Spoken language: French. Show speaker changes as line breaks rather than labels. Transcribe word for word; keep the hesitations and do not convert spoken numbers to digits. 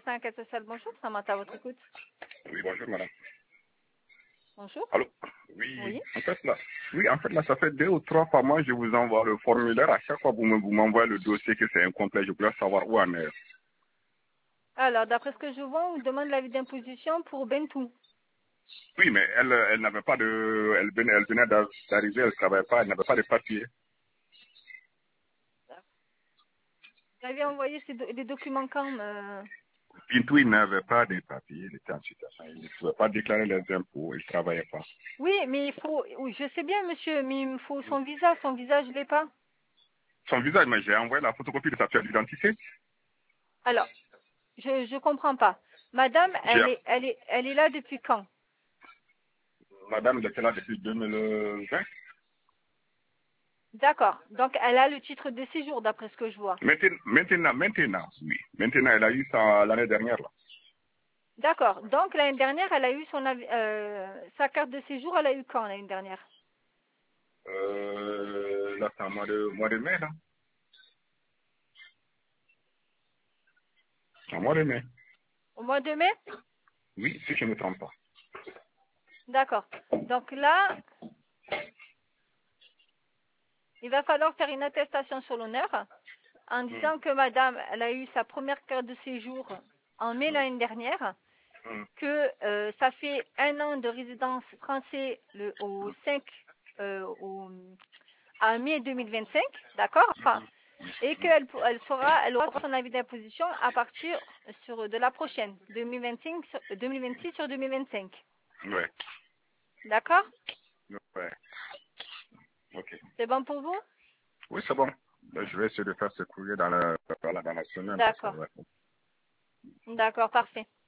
cinq S S L, bonjour, Samantha, à votre écoute.
Oui, bonjour madame.
Bonjour.
Allô? Oui,
Oui.
en fait là, oui, en fait là, ça fait deux ou trois fois moi je vous envoie le formulaire. À chaque fois vous me- vous m'envoyez le dossier que c'est incomplet. Je voulais savoir où en est.
Alors, d'après ce que je vois, on demande l'avis d'imposition pour Bentou.
Oui, mais elle, elle n'avait pas de, elle venait, elle venait d'a- d'arriver, elle travaillait pas, elle n'avait pas de papier.
Vous avez envoyé ces do- des documents quand euh...
Bintou, il n'avait pas de papier, il était en situation, il ne pouvait pas déclarer les impôts, il ne travaillait pas.
Oui, mais il faut... Oui, je sais bien, monsieur, mais il me faut son visa. Son visa, je l'ai pas.
Son visage, mais j'ai envoyé la photocopie de sa pièce d'identité.
Alors, je je comprends pas. Madame,
J'ai,
elle est, elle est, elle est là depuis quand?
madame, elle était là depuis deux mille vingt.
D'accord. Donc, elle a le titre de séjour, d'après ce que je vois.
Maintenant, maintenant, maintenant, oui. Maintenant, elle a eu ça l'année dernière, là.
D'accord. Donc, l'année dernière, elle a eu son avi- euh, sa carte de séjour, elle a eu quand l'année dernière?
Euh, là, c'est en mois de, mois de mai, là. En mois de mai.
Au mois de mai?
Oui, si je ne me trompe pas.
D'accord. Donc là, il va falloir faire une attestation sur l'honneur en
Hum,
disant que madame, elle a eu sa première carte de séjour en mai l'année dernière,
hum,
que euh, ça fait un an de résidence française le, au cinq, euh, au, en mai deux mille vingt-cinq, d'accord? Enfin, et qu'elle pour- elle sera, elle aura son avis d'imposition à partir sur, de la prochaine, deux mille vingt-cinq, sur- deux mille vingt-six sur deux mille vingt-cinq.
ouais,
D'accord?
ouais, ok.
C'est bon pour vous?
Oui, c'est bon. Ben, je vais essayer de faire ce courrier dans la, dans la, dans la semaine, parce que,
D'accord.
ouais.
D'accord, parfait.